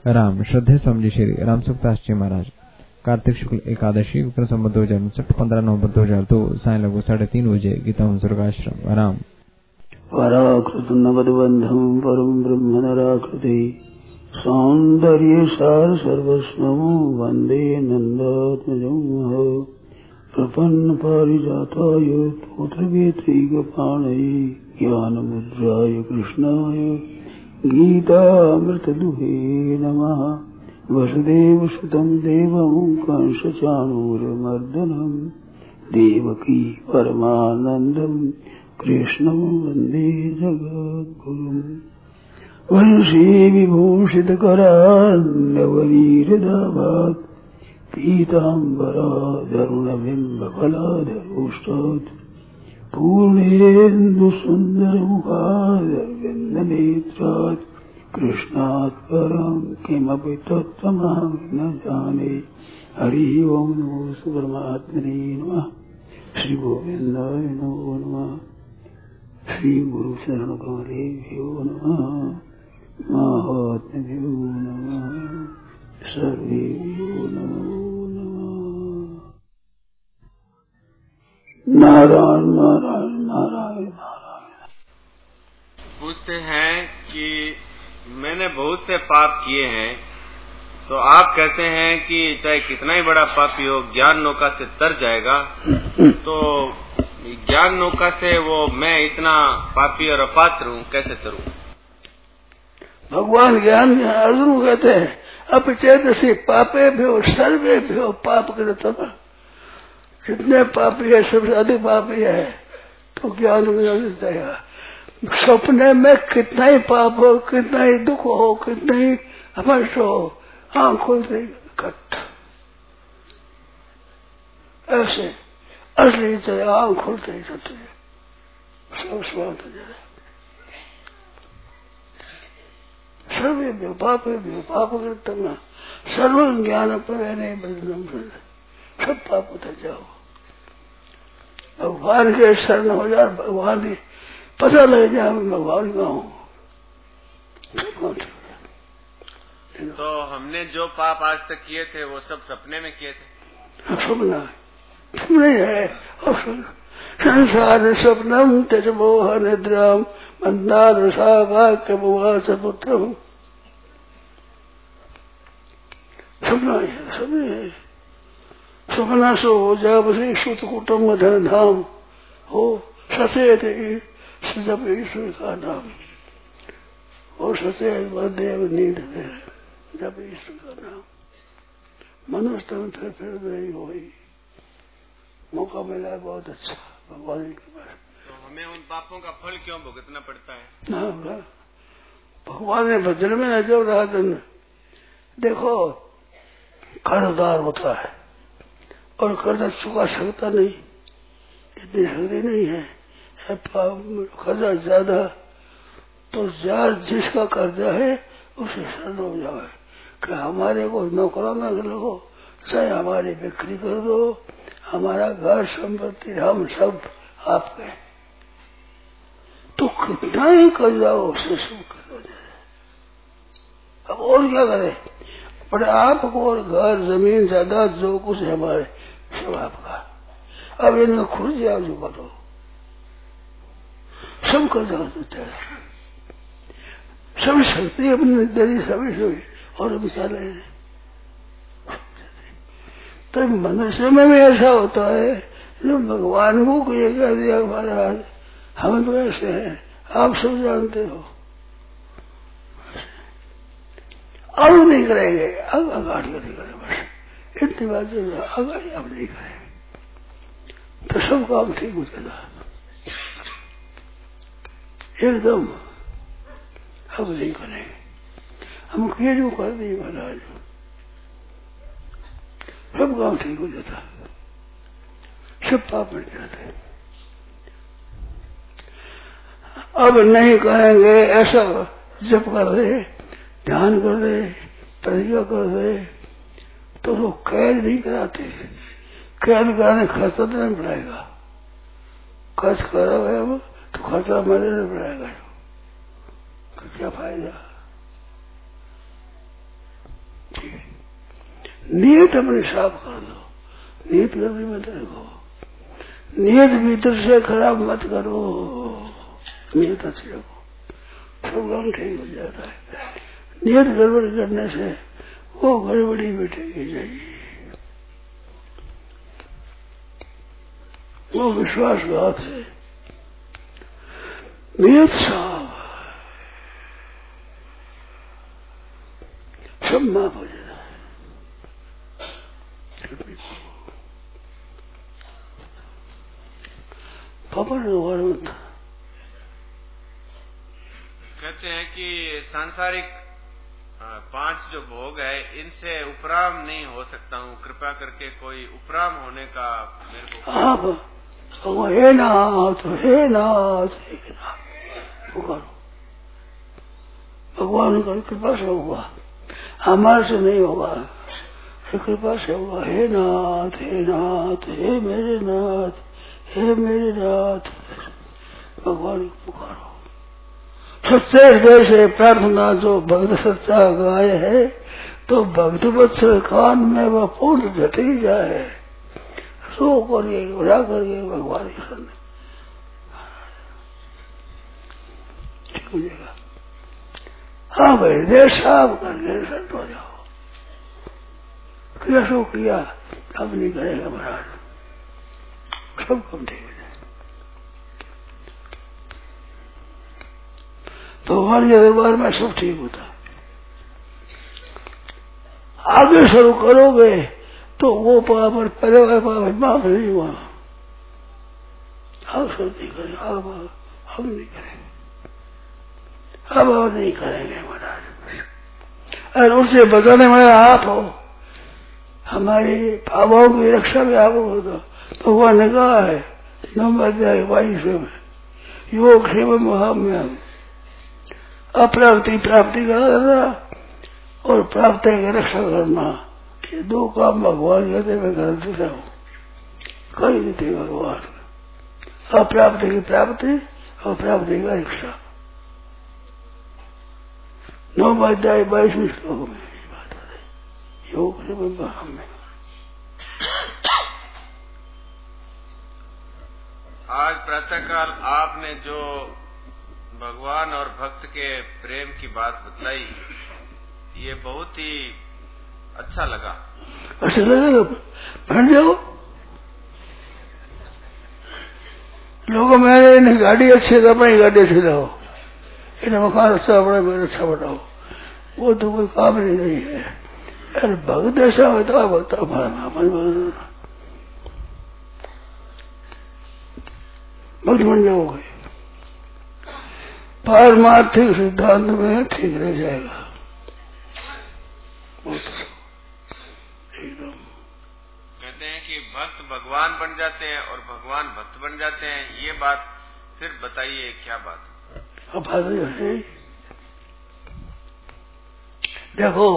राम श्रद्धे समझी श्री राम सुखदास जी महाराज। कार्तिक शुक्ल एकादशी विक्रम संवत 2059 15 नवंबर 2002 साय लगभग 3:30 बजे गीता स्वर्गाश्रम। राम पराकृत नवदबंधम परम ब्रह्म नराकृति सौंदर्य सार सर्वस्वम वंदे नंदात्मजं प्रपन्न पारिजाताय पुत्रवेत्रैकपाणये ज्ञानमुद्राय कृष्णाय गीतामृतदुहे नमः। वसुदेवसुतं देवं कंसचाणूरमर्दनं देवकी परमानन्दं कृष्णं वन्दे जगद्गुरुम्। वंशी विभूषितकरान्नवनीरदाभात् पीताम्बराधरुणबिम्बफलाधरोष्टात् पूर्णेन्दुसुन्दरमुखादरविन्दनेत्रात् कृष्णात् परं किमपि तत्त्वमहं न जाने। हरि ओं नमो परमात्मने नमः। श्री गोविन्दाय नमो नमः। श्री गुरु शरण कमलेभ्यो नमः। महात्म्यो नमः। सर्वेभ्यो नमो नमः। नारायण नारायण नारायण नारायण। पूछते हैं कि मैंने बहुत से पाप किए हैं, तो आप कहते हैं कि चाहे कितना ही बड़ा पापी हो ज्ञान नौका से तर जाएगा, तो ज्ञान नौका से वो मैं इतना पापी और अपात्र हूँ कैसे तरूं? भगवान ज्ञान अर्जुन कहते हैं अपचेतसी पापे भ्यो सर्वे भ्यो पाप कृतम। जितने पापी है सबसे अधिक पापी है तो ज्ञान में जाएगा। सपने में कितना ही पाप हो, कितना ही दुख हो, कितना ही हर्ष हो, आँख खुलते कट ऐसे असली तरह आँख खुलते ही सब स्वाद हो जाए। सर्वे भी पाप करता सर्व ज्ञान पर नहीं बदलम सब पाप उतर जाओ। भगवान के शरण हो जाए, भगवान की पता लग जाए मैं भगवान का हूँ। तो हमने जो पाप आज तक किए थे वो सब सपने में किए थे। सपना सपने है संसार स्वप्नम तेज मोह निद्राम मंदार वाक्य मुहास पुत्रम। सपना है सपने है। सपना सो हो जाए बस सुत कुटुम्ब धन धाम हो सचेत जब ईश्वर का नाम और सचेत देव नींद है जब ईश्वर का नाम मनुष्य में फिर नहीं हुई। मौका मिला है बहुत अच्छा भगवान के पास। तो हमें उन पापों का फल क्यों भुगतना पड़ता है? ना भगवान ने भजन में न जब रहा दिन देखो कर्जदार होता है और कर्ज चुका सकता नहीं, इतनी शक्ति नहीं है। कर्जा ज्यादा तो जिसका कर्जा है उसे शरण हो जाए कि हमारे को नौकरों में लगो, चाहे हमारी बिक्री कर दो, हमारा घर संपत्ति हम सब आपके। तो कितना ही कर जाओ उसे सब कर जाए। अब और क्या करे, पर आपको और घर जमीन जायदाद जो कुछ है हमारे सब आपका। अब इनमें खुद जाओ जो करो सब कर जाओ सभी शक्ति अपनी दरी सभी और विचारे। तो मनुष्य में भी ऐसा होता है जो भगवान को ये कह दिया महाराज हम तो ऐसे हैं, आप सब जानते हो। अब नहीं करेंगे, अब आगाड़ नहीं करेंगे, बस इतनी बात जो आगाड़ी अब नहीं करेंगे तो सब काम ठीक हो जाएगा एकदम। अब नहीं करेंगे, हम किए जो कर दिए महाराज सब काम ठीक हो जाता, सब पाप मिट जाते। अब नहीं कहेंगे ऐसा जप कर दे, ध्यान कर दे, प्रतिज्ञा कर दे, तो वो कैद नहीं कराते। कैद कराने खर्चा देना पड़ेगा, खर्च करा है तो खर्चा मैं देना पड़ेगा। क्या फायदा? है। नियत अपनी साफ कर दो, नियत गड़बड़ी मत रखो, नियत भीतर से खराब मत करो, नियत अच्छी रखो, सब काम ठीक हो जाता है। नियत गड़बड़ी करने से वो गड़बड़ी मिटेगी जाएगी, वो विश्वासघात है। नियत साफ सब माफ हो जाता है। पापा ने वारुण कहते हैं कि सांसारिक 5 जो भोग है इनसे उपराम नहीं हो सकता हूँ, कृपा करके कोई उपराम होने का मेरे को। आप हे नाथ हे नाथ हे नाथ पुकारो, भगवान का कृपा से होगा, हमारे से नहीं होगा, कृपा से होगा। हे नाथ हे मेरे नाथ, हे मेरे नाथ, भगवान को पुकारो। सच्चे हृदय से प्रार्थना जो भक्त सच्चा गाय है तो भक्त वत्सल कान में वह पूर्ण झट ही जाए, रो करिए उड़ा करिए भगवान के सामने ठीक हो जाएगा। हाँ भाई हृदय साफ करके सट हो जाओ, किया सो किया अब नहीं करेगा महाराज, सब कम ठीक हो जाए। भगवान के दरबार में सब ठीक होता है। आगे शुरू करोगे तो वो पाप और पहले वाले पाप माफ नहीं हुआ, अब सब नहीं करेंगे, अब नहीं करेंगे, अब नहीं करेंगे महाराज। और उसे बचाने वाले आप हो, हमारी पापों की रक्षा भी आप हो। तो भगवान ने कहा है 9 अध्याय 22 में, योग सेवा महाम्य अप्राप्ति प्राप्ति करना और प्राप्ति की रक्षा करना, ये 2 काम भगवान कहते मैं करते रहूं, कर देते भगवान। अप्राप्ति की प्राप्ति और प्राप्ति का रक्षा। 9 अध्याय 22 श्लोक में ये बात हो रही, योग सेवा में। आज प्रातःकाल आपने जो भगवान और भक्त के प्रेम की बात बताई, ये बहुत ही अच्छा लगा। अच्छा लगेगा, बैठ जाओ। लोगों में गाड़ी अच्छी है, अपनी गाड़ी अच्छी रहो, इन्हें मकान अच्छा बड़ा मेरे अच्छा बनाओ, वो तो कोई काम नहीं है। अरे भक्त ऐसा होता है, भक्त बन जाओगे, पारमार्थिक सिद्धांत में ठीक रह जाएगा एकदम। कहते हैं कि भक्त भगवान बन जाते हैं और भगवान भक्त बन जाते हैं, ये बात फिर बताइए क्या बात। अब बात है, देखो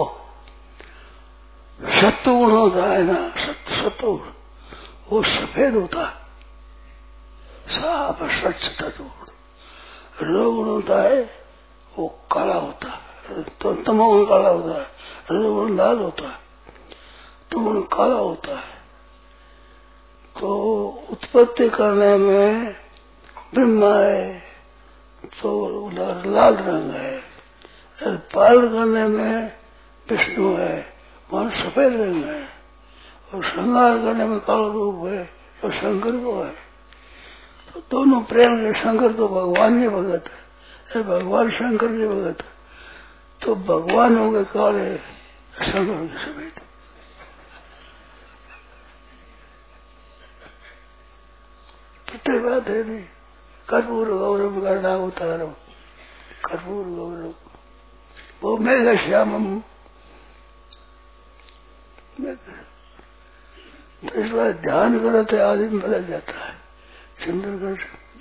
सत्वगुण होता है ना, सत्वगुण वो सफेद होता है, साफ स्वच्छ तत्वगुण। रजोगुण होता है वो काला होता है, तो तमोगुण काला होता है, रजोगुण लाल होता है, तमोगुण काला होता है। तो उत्पत्ति करने में ब्रह्मा है तो लाल रंग है, पालन करने में विष्णु है वहां सफेद रंग है, और श्रृंगार करने में काला रूप है और शंकर को है। तो दोनों प्रेम के शंकर तो भगवान के भगत है, भगवान शंकर के भगत है, तो भगवान हो गए काले, शंकर के सफेद। कितनी बात है नहीं, कर्पूर गौरव करना उतारो, कर्पूर गौरव वो मेघ श्यामम। तो इस बार ध्यान करो तो आदमी बदल जाता है। चंद्रगढ़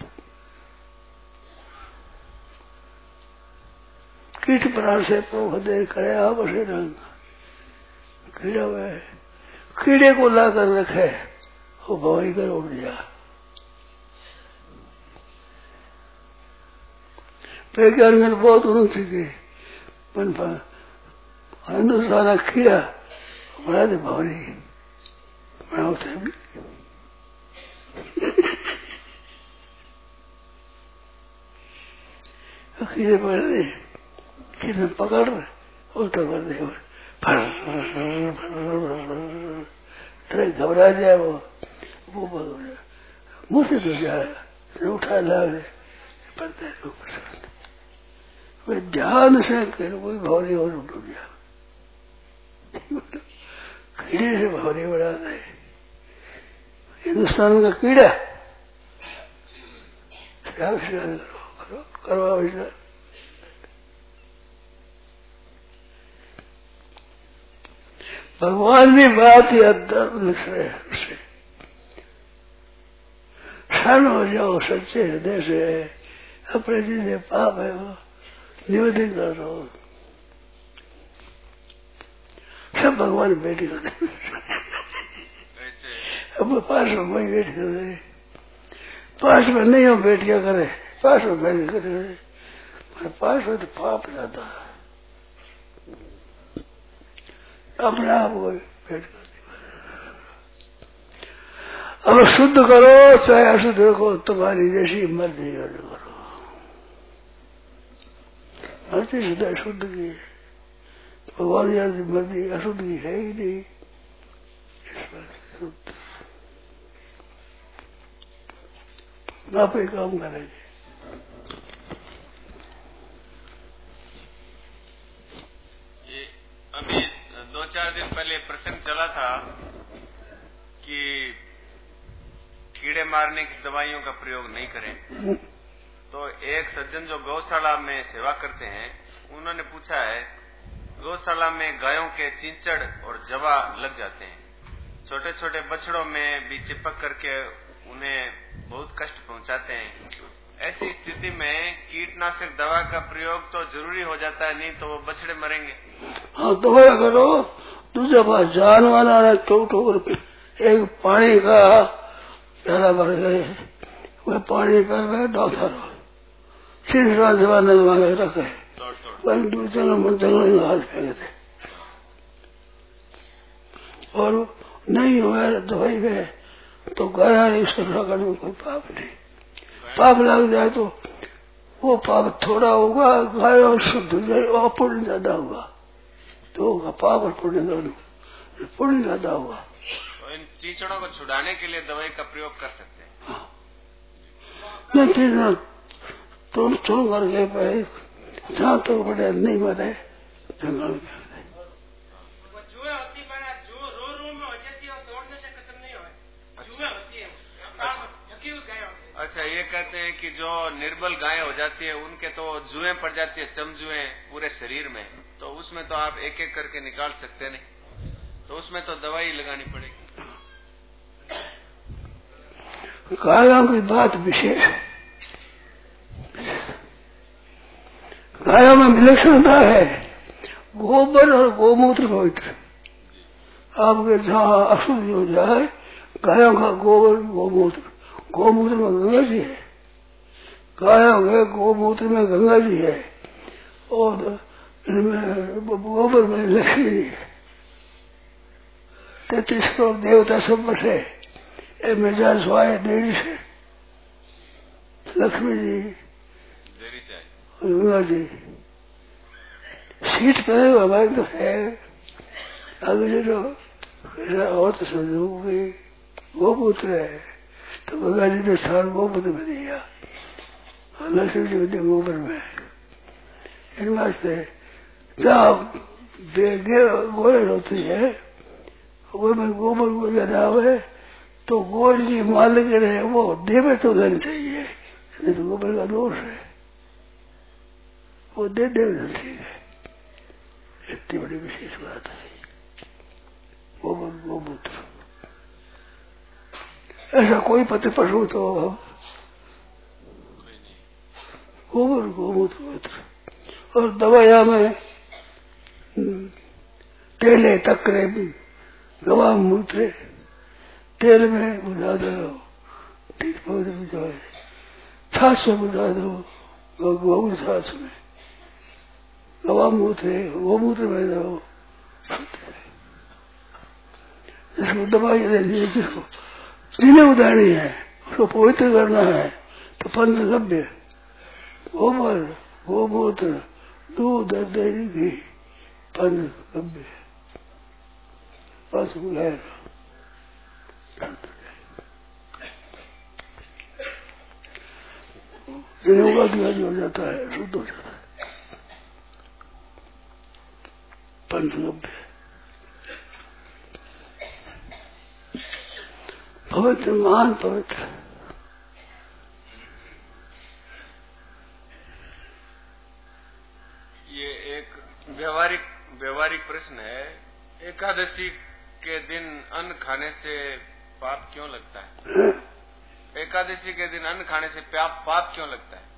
कीट प्राण से पोख दे करे आपसे रंग, कीड़ा हुआ है, कीड़े को ला कर रखे वो भवाई कर उड़ जा। वैज्ञानिक बहुत उन्नति की, हिंदुस्तान कीड़ा बड़ा दे भारी मैं उसे भी कीड़े पकड़ दे कीड़े पकड़ उल्टा कर दे तरह घबरा जाए वो मुँह से तो जाए उठा ला दे पड़ता है ऊपर से वे ध्यान से कर कोई भावनी और उठ गया कीड़े से भावनी बढ़ाता है हिंदुस्तान का कीड़ा करो करवा वैसा भगवान भी बात ही अद्भुत लिख रहे हैं उसे क्षण हो जाओ सच्चे हृदय से अपने जितने पाप है वो निवेदन कर रहा हूँ सब भगवान बैठी होते अब पास में वही बैठी होते पास में नहीं हो बैठ क्या करे पास में बैठ करे पास में तो पाप जाता अपने आप को बैठ कर अब शुद्ध करो चाहे अशुद्ध रखो तुम्हारी जैसी मर्जी करो मर्जी शुद्ध शुद्ध की भगवान यार की मर्जी अशुद्ध की है ही नहीं आप ही काम करेंगे अभी 2-4 दिन पहले प्रसंग चला था कि कीड़े मारने की दवाइयों का प्रयोग नहीं करें तो एक सज्जन जो गौशाला में सेवा करते हैं उन्होंने पूछा है गौशाला में गायों के चिंचड़ और जवा लग जाते हैं छोटे छोटे बछड़ों में भी चिपक करके उन्हें बहुत कष्ट पहुंचाते हैं ऐसी स्थिति में कीटनाशक दवा का प्रयोग तो जरूरी हो जाता है नहीं तो वो बछड़े मरेंगे हाँ दवाई करो दूसरा बात जान वाला ठोक एक पानी का प्याला भर गए वह पानी कर गए डॉक्टर तीसरा जमाने मांगे रखे वही दूसरे हाथ फेंके थे और नहीं हुआ दवाई में तो गया इसके प्रकरण में कोई पाप नहीं पाप लग जाए तो वो पाप थोड़ा होगा गाय और शुद्ध हो जाए और पुण्य ज्यादा होगा तो होगा पाप और पुण्य दोनों पुण्य ज्यादा होगा तो इन चीचड़ों को छुड़ाने के लिए दवाई का प्रयोग कर सकते हैं हाँ। नहीं तुम छोड़ करके पे जहाँ तो बड़े नहीं मरे जंगल में अच्छा ये कहते हैं कि जो निर्बल गायें हो जाती है उनके तो जुएं पड़ जाती है चमजुएं पूरे शरीर में तो उसमें तो आप एक एक करके निकाल सकते नहीं तो उसमें तो दवाई लगानी पड़ेगी गायों की बात विशेष गायों में विलक्षणता है गोबर और गोमूत्र पवित्र आपके जहाँ अशुद्ध हो जाए गायों का गोबर गोमूत्र में गंगा जी है गायों के गोमूत्र में गंगा जी है और इनमें गोबर में लक्ष्मी जी है 33 करोड़ देवता सब बैठे मिर्जा स्वाय देरी से लक्ष्मी जी गंगा जी सीट पे हमारे तो है आगे जो और तो संजोग गई गोपुत्र है तो गंगा जी ने स्थान गोपुत्र में दिया और लक्ष्मी जी को गोबर में इन वास्ते जहाँ गोयल होती है वो में गोबर को ज्यादा है तो गोयल की मालिक रहे वो देह में तो देना चाहिए नहीं तो गोबर का दोष है वो दे देना ठीक है इतनी बड़ी विशेष बात है गोबर गोमूत्र ऐसा कोई पति पशु तो गोबर गोमूत्र और दवाइया में तेले तकरे गवा मूत्र तेल में बुझा दो छाछ में बुझा दो गौ छाछ में गवा मूत्र गोमूत्र में दो जिसको दवाई देनी है, जिसको जिन्हें उदाहरणी है, उसको पवित्र करना है, तो पंचगव्य गोबर गोमूत्र दूध दही घी पंचगव्य बस गैर जिन्हें दिया हो जाता है, शुद्ध हो जाता है। पंचगव्य पवित्र, महान पवित्र। ये एक व्यवहारिक प्रश्न है। एकादशी के दिन अन्न खाने से पाप क्यों लगता है? एकादशी के दिन अन्न खाने से पाप क्यों लगता है?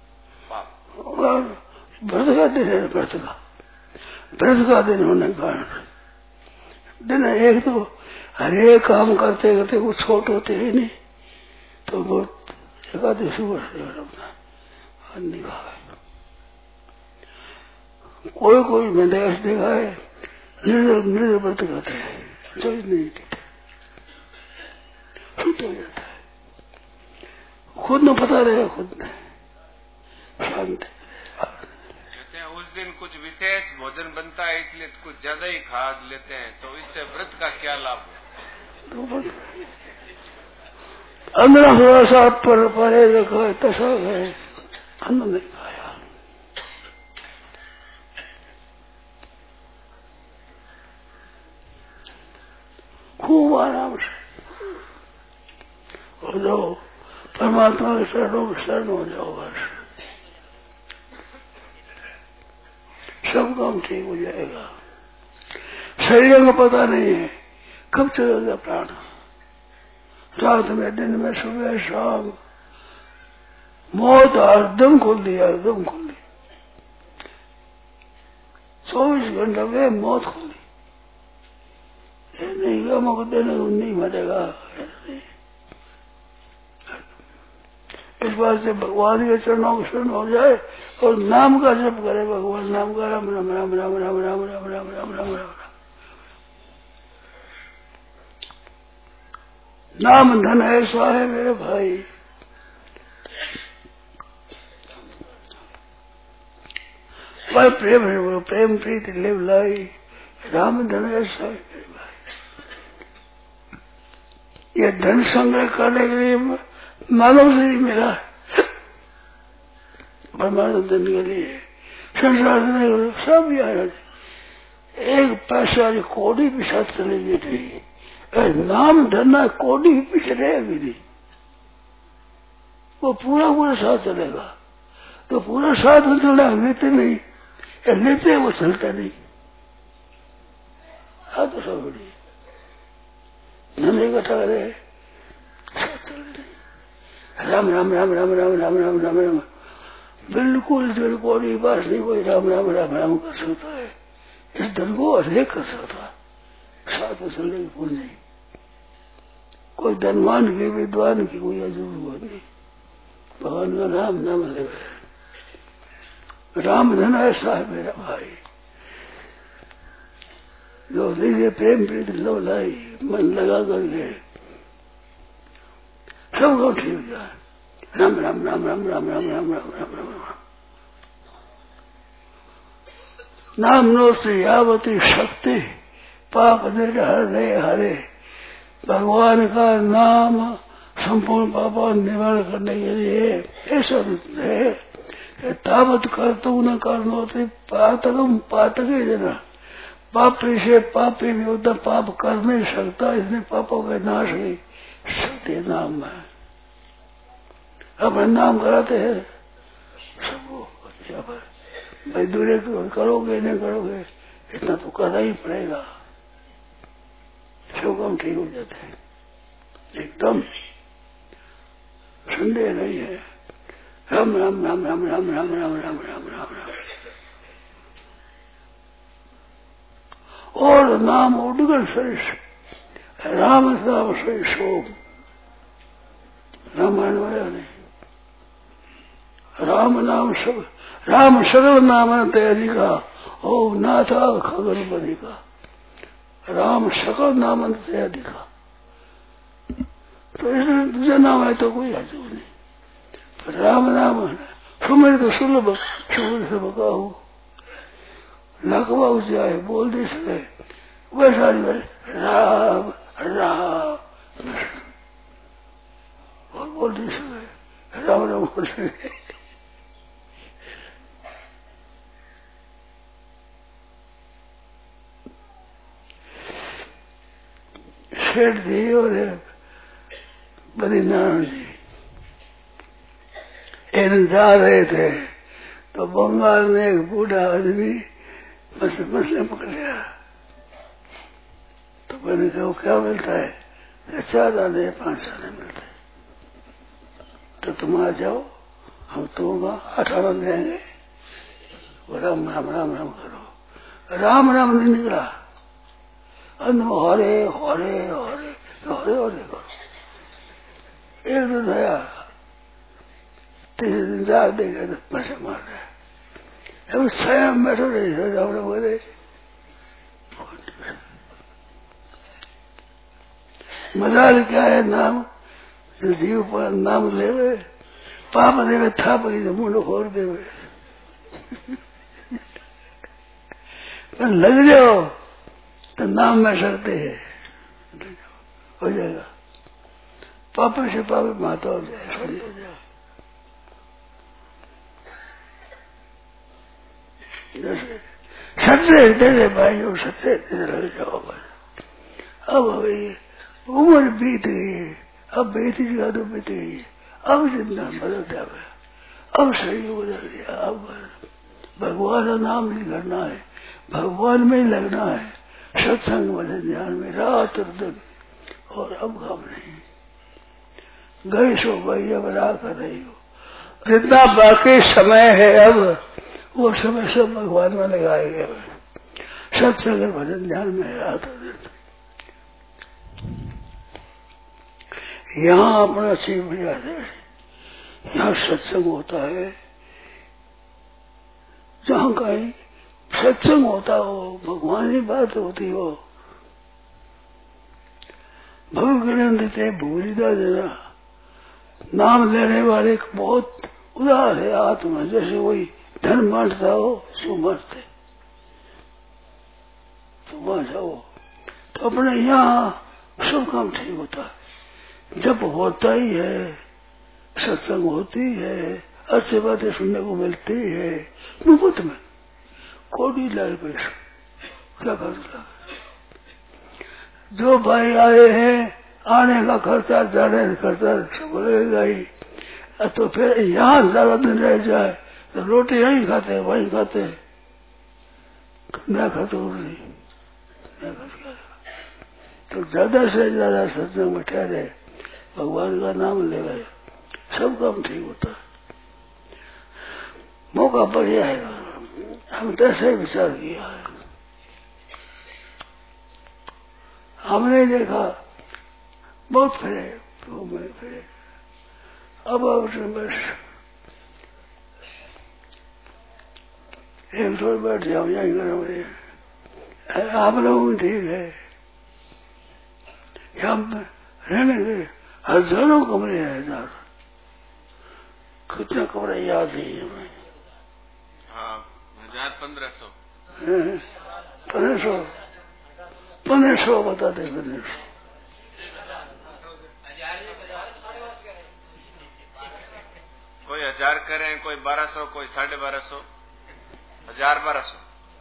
पाप व्रत का दिन है, व्रत का दिन होने के कारण दिन एक तो हर एक काम करते करते कुछ छोट होते ही नहीं, तो बहुत एकादशी अपना कोई मैंने ऐसे देखा है निर्जल व्रत करते हैं, चोरी नहीं देते, शुद्ध हो जाता है, खुद न पता रहेगा, खुद ने शांत। कहते हैं उस दिन कुछ विशेष भोजन बनता है, इसलिए कुछ ज्यादा ही खा लेते हैं, तो इससे व्रत का क्या लाभ है? 15-16 साल पर परे रखा है, तसा है, अन्न नहीं खाया। खूब आराम से हो जाओ, परमात्मा के शरण हो जाओ, बस सब काम ठीक हो जाएगा। शरीर का पता नहीं है कब चलेगा प्राण, रात में, दिन में, सुबह शाम, मौत हरदम खोल दिया, एकदम खोल दी, 24 घंटे में मौत खोल दी। नहीं गम देने नहीं मरेगा। इस बात से भगवान के चरणों में शरण हो जाए और नाम का जप करे, भगवान नाम का, राम राम राम राम राम राम राम राम राम राम राम। नाम धन ऐसा है मेरे भाई, पर प्रेम है वो, प्रेम प्रीत लिव लाई, राम धन ऐसा है मेरे भाई। ये धन संग्रह करने के लिए मानव शरीर मिला है, परमात्मा धन के लिए संसार में सब यार एक पैसा कोड़ी भी साथ चलेगी नहीं, नाम धरना कोड़ी पीछे रहेगी नहीं, वो पूरा साथ चलेगा। तो पूरा साथ में चलना लेते नहीं, लेते वो चलता नहीं, हाँ तो सब बड़ी धन इकट्ठा करे, साथ चल नहीं। राम राम राम राम राम राम राम राम राम, बिल्कुल दिल को नहीं, बात नहीं, कोई राम राम राम राम कर सकता है, इस धन को अनेक कर सकता है, साथ में चलने की भूल नहीं। कोई धनवान की, विद्वान की कोई जरूरत नहीं, भगवान का नाम नाम ले, राम धन ऐसा है मेरा भाई, जो धीरे प्रेम प्रीत लो लाई, मन लगा करके सब लोग ठीक हो जाए। राम राम राम राम राम राम राम राम राम राम, नाम नो से यावती शक्ति, पाप हरे हरे। भगवान का नाम संपूर्ण पापों निवारण करने के लिए ऐसा है कि तावत करतु न करनोति पातकम पातके जना, पापी से पापी भी होता, पाप कर नहीं सकता, इसने पापों के नाश की शक्ति नाम है। अपने नाम कराते हैं सबको, भाई दूरे करोगे नहीं करोगे, इतना तो करना ही पड़ेगा, सब काम ठीक हो जाते हैं, एकदम संदेह नहीं है। राम राम राम राम राम राम राम राम राम राम राम, और नाम उड़गन सरिष, राम नाम सही सोम, रामायण वाया नहीं, राम नाम सब, राम सगल नाम तैयारिका, ओम नाथा खगर बनिका, राम सकल नाम तैयारिका, तो इसलिए दूसरा नाम है तो कोई हर्ज नहीं। पर राम नाम सुमेर तो सुलभ सुबह से बका हूँ लकवा उसे आए बोल दे सके वैसा राम राम और बोल दे सके राम राम बोल सके। सेठ जी और बद्रीनारायण जी इन जा रहे थे तो बंगाल में एक बूढ़ा आदमी मसले पकड़ लिया। तो मैंने कहा क्या मिलता है? 4 आने 5 आने मिलते। तो तुम आ जाओ हम तुमको 8 आने देंगे। राम राम राम राम करो। राम राम नहीं निकला हरे हरे हरे हरे हरे करो। एक दिन आया 3 दिन जा देगा तो पैसे मार रहे अब स्वयं बैठो रही जाओ बोले मजाल क्या है नाम जो जीव पर नाम ले पाप देवे था पी मुंड खोर देवे लग जाओ तो नाम में सकते है हो जाएगा। पाप से पाप माता हो जाए सच्चे हृदय भाई और सच्चे हृदय लग जाओ। अब उम्र बीत गई अब बीती जगह तो बीत गई अब जितना बदल जाए अब सही हो गया। अब भगवान का नाम नहीं करना है भगवान में ही लगना है सत्संग भजन ध्यान में रात और दिन और अब काम नहीं गई सो गई अब राह कर रही हो। जितना बाकी समय है अब वो समय सब भगवान में लगाए गए सत्संग भजन ध्यान में रात और दिन। यहाँ अपना शिव भैया यहाँ सत्संग होता है जहाँ कहीं सत्संग होता हो भगवान की बात होती हो भगवान देते भूलिदा जरा नाम लेने वाले बहुत उदार है आत्मा जैसे वही धन बांटता हो सो मरते तो वहां जाओ तो अपने यहाँ सब काम ठीक होता है। जब होता ही है सत्संग होती है अच्छी बातें सुनने को मिलती है मुफ्त में कोड़ी लाए पैसा क्या कर जो भाई आए हैं आने का खर्चा जाने का खर्चा सब लगेगा ही। तो फिर यहाँ ज्यादा दिन रह जाए तो रोटी यहीं खाते वहीं खाते क्या खाते नहीं तो ज्यादा से ज्यादा सत्संग में ठहरे भगवान का नाम ले गए सब काम ठीक होता है। मौका पड़ जाएगा हम तो ऐसे विचार किया है हमने देखा बहुत फिरे घूमे फिरे अब बस एक थोड़ी बैठ जाओ यहीं करो आप लोग ठीक है यहाँ रहने के हजारों कमरे हैं हजार कितने कमरे याद नहीं हमें 1500 बता दे 1500 कोई 1000 करें कोई 1200 कोई 1250 1000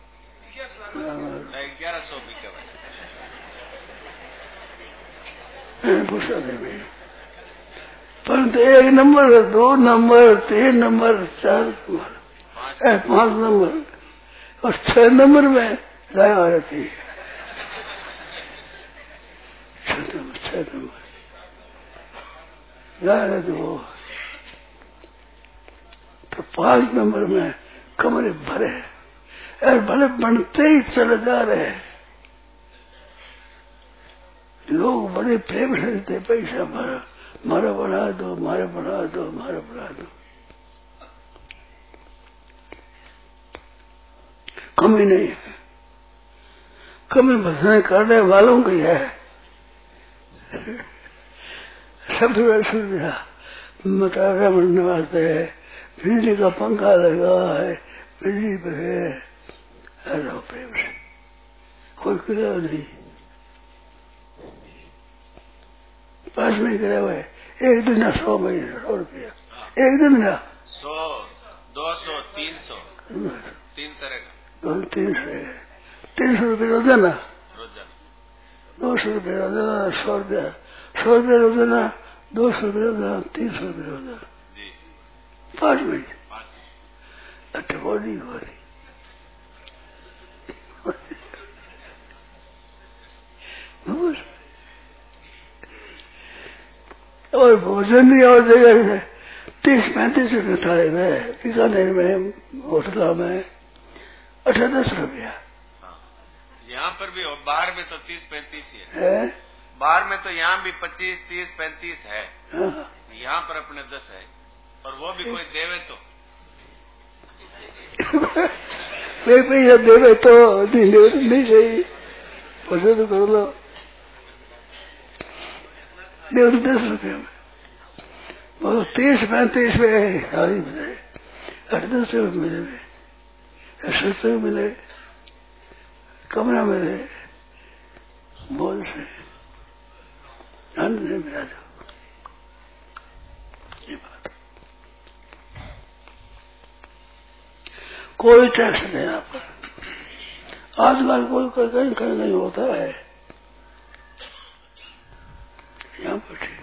1200 1100 भी क्या परंतु 1 number 2 number 3 number 4 number 5 number और 6 नंबर में गाय आ जाती है 6 नंबर गाय रहती वो तो 5 नंबर में कमरे भरे और भले बनते ही चले जा रहे हैं लोग बड़े प्रेम से देते पैसा मारा बना दो मारे बना दो मारे बना दो कमी नहीं है कमी भजन करने वालों की है सब सुविधा मटारा बनने वास्ते है, बिजली का पंखा लगा है, बिजली पे है, प्रेम से कोई किराया नहीं, 5 महीने किराया हुआ है, एक दिन ना 100 महीने 100 रुपया, एक दिन ना 100, 200, 300, 3 तरह का 300 रुपये रोजाना, 200 रुपये रोजाना, 100 रुपया रोजाना, 200 रुपये रोजाना, 300 रुपये रोजाना, 5 महीने, अच्छा बॉडी और भोजन भी और जगह है 30-35 रुपये थाली में, बीकानेर में होटल में 8-10 रुपया। यहाँ पर भी, बाहर में तो 30-35 ही है, बाहर में तो यहाँ भी 25, 30, 35 है, यहाँ पर अपने 10 है, और वो भी कोई देवे तो पैसा देवे तो नहीं सही, पसंद कर लो, देव 10 रुपये में, 30-35 में शादी मिले, 8-10 रुपये मिले, सत्संग मिले, कमरा मिले, बोल से आनंद नहीं मिला जो ये बात, कोई टैक्स नहीं यहाँ पर, आजकल कोई कहीं नहीं होता है, यहाँ पर ठीक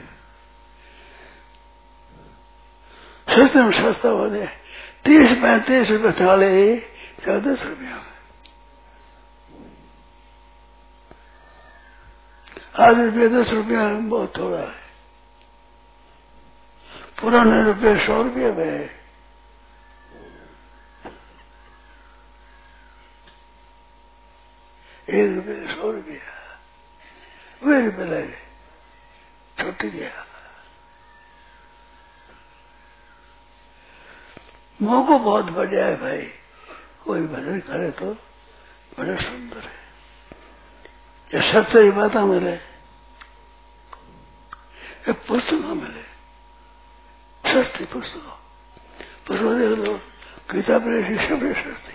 सस्ते में सस्ता बने 30-35 रुपये थाली 10 रुपया में, आज रुपये 10 रुपया बहुत थोड़ा है, पुराने रुपये 100 रुपये में, ₹1 100 रुपया, वे रुपये लगे छुट गया। मौका बहुत बढ़िया है भाई, कोई भजन करे तो बड़े सुंदर है, ये सत्य की बातें मिले, ये पुस्तक मिले, सस्ती पुस्तक देख लो, गीता प्रेस सब सस्ती,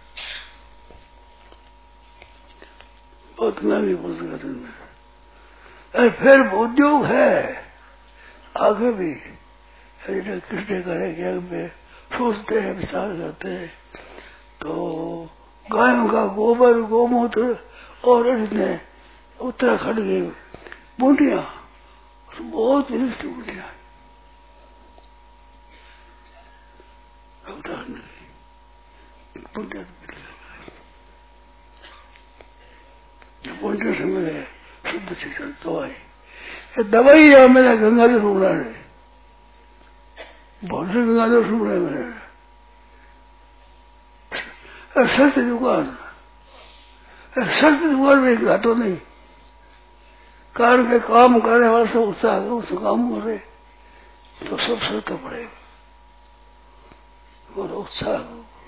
बहुत महंगी पुस्तक में, फिर उद्योग है आगे भी, किसने करेंगे, सोचते हैं विचार करते हैं, तो गायों का गोबर गोमूत्र और इतने उत्तराखंड की बूटियां, बहुत विशिष्ट बूटियां, उत्तराखंड की बूटियां से मिले शुद्ध शिक्षण दवाई है, मैंने गंगाधर सुना है, बहुत से गंगाधर सुन रहे मैंने, सस्ती दुकान में घाटो नहीं, कार के काम करने वाले सब उत्साह उस काम करे तो सब सस्ता पड़ेगा, और उत्साह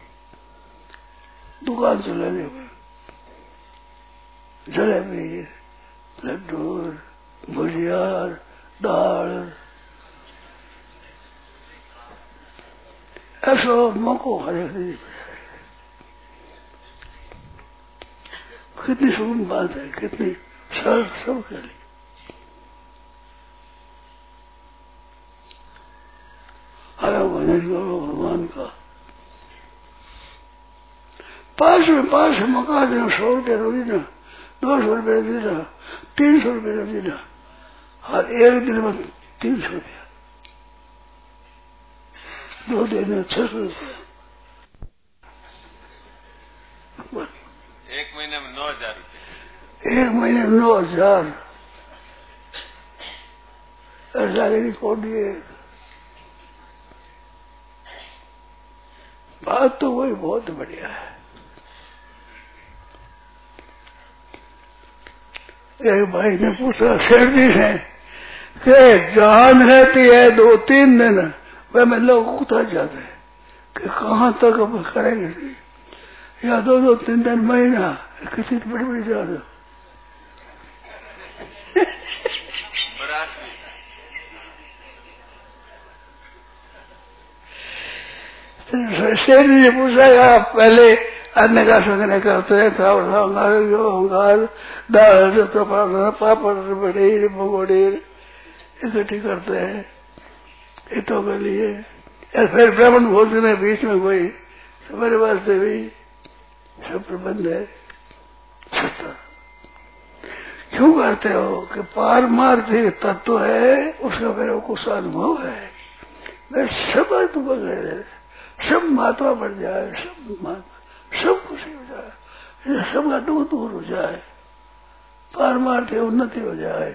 दुकान चलाने में जलेबी, लड्डू, भुजिया, दाल, ऐसा मौको हरे कितनी सुगम बात है, कितनी सरल सब के लिए, हरा भजन करो भगवान का, 5 मकान देना, 100 रुपये रोजीना, 200 रुपये देना, 300 रुपये रोजीना, हर एक दिन में 300 रुपया, 2 दिन में 600 रुपया, एक महीने में 9,000 रुपये, 1 महीने में 9,000, ऐसा की कोडी है, बात तो वही बहुत बढ़िया है। एक भाई ने पूछा सेठ जी से कि जान रहती है 2-3 दिन, वह में लोग उतर जाते हैं कि कहाँ तक अब करेंगे, या 2-3 दिन महीना, कितनी बड़ी बड़ी जान शेर ने पूछा पहले अन्य का संग्रह करते हैं, अहंकार दाल पापड़ बड़े भगोड़े इकट्ठी करते हैं हितों के लिए। फिर ब्राह्मण भोजन है बीच में कोई, तुम्हारे वास्ते भी सब प्रबंध है। क्यों करते हो कि पारमार्थिक तत्व है, उसका मेरे को अनुभव है। मैं सब अनुभव, सब महात्मा बढ़ जाए, सब खुशी हो जाए, सबका दुख दूर हो जाए, पारमार्थिक उन्नति हो जाए।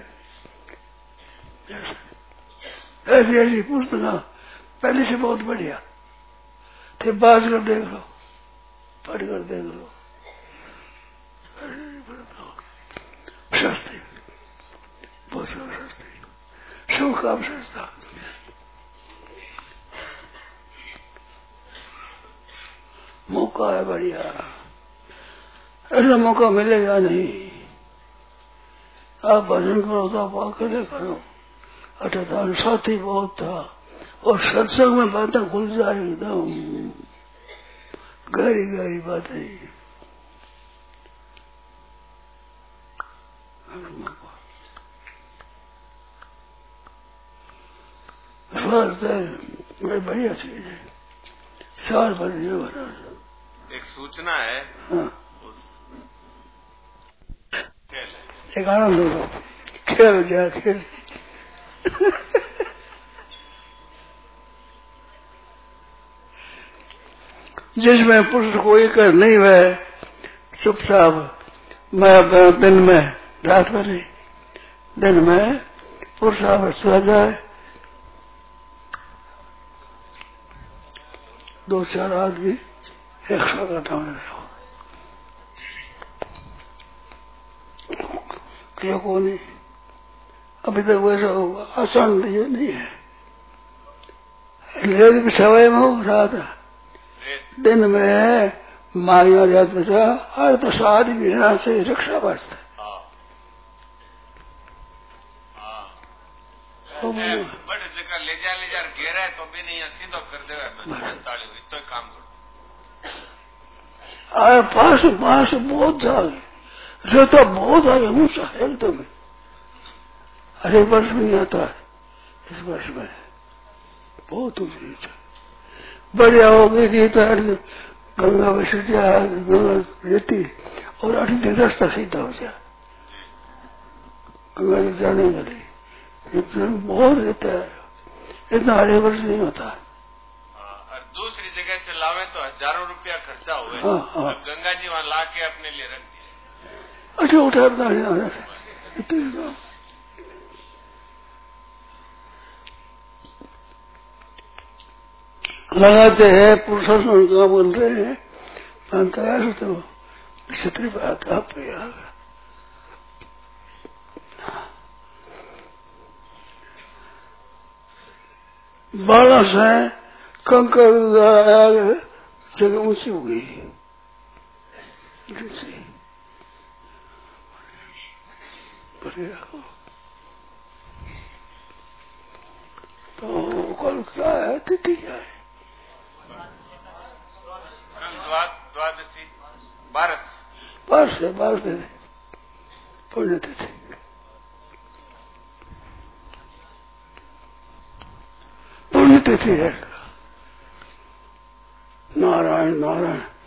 ऐसी ऐसी पुस्तक पहले से बहुत बढ़िया थे, बाज कर देख लो, पढ़ कर देख लो, सस्ती, बहुत सस्ती, सब काम सस्ता। मौका है बढ़िया, ऐसा मौका मिलेगा नहीं। आप भजन करो तो आप अकेले करो, अच्छा साथी बहुत था, और सत्संग में बातें खुल जाए एकदम गहरी गहरी बातें। बड़ी बढ़िया चीज है, 4 बजे। एक सूचना है, हाँ। खेल एक आनंद होगा, खेल जा खेल। जिसमें पुरुष कोई कर नहीं वह चुपचाप, मैं दिन में रात में नहीं, दिन में पुरुष सो जाए, 2-4 आदमी एक स्वागत होने क्यों को नहीं, अभी तक वैसा होगा आसान नहीं है। लेकिन भी सवाई में हो रहा था, दिन में मारिया जात बचा, हर तो साथ भी से रक्षा वास्ते बड़े जगह ले जा घेरा है तो भी नहीं सीधो कर दे, तो काम करो। पास बहुत आगे रहता, बहुत आगे ऊंचा है एकदम, हर एक वर्ष में नहीं आता है, इस वर्ष में बहुत ऊंचा बढ़िया हो गई थी। तो गंगा में गंगा रहती और 8 दिन रास्ता सीधा हो जाए, गंगा में जाने के लिए बहुत रहता है, इतना हर एक वर्ष नहीं होता। और दूसरी जगह से लावे तो हजारों रुपया खर्चा हुए। हाँ। गंगा जी वहाँ ला के अपने लिए रख दिए। अच्छा उठाता है, लगाते हैं पुरुषों का बोल रहे हैं, तैयार तो छतरी बात आप बालस है, कंकर जगह ऊंची हो गई, तो कल क्या है, तिथि क्या है? द्वादशी 12 पुण्यतिथि। पुण्यतिथि है, नारायण नारायण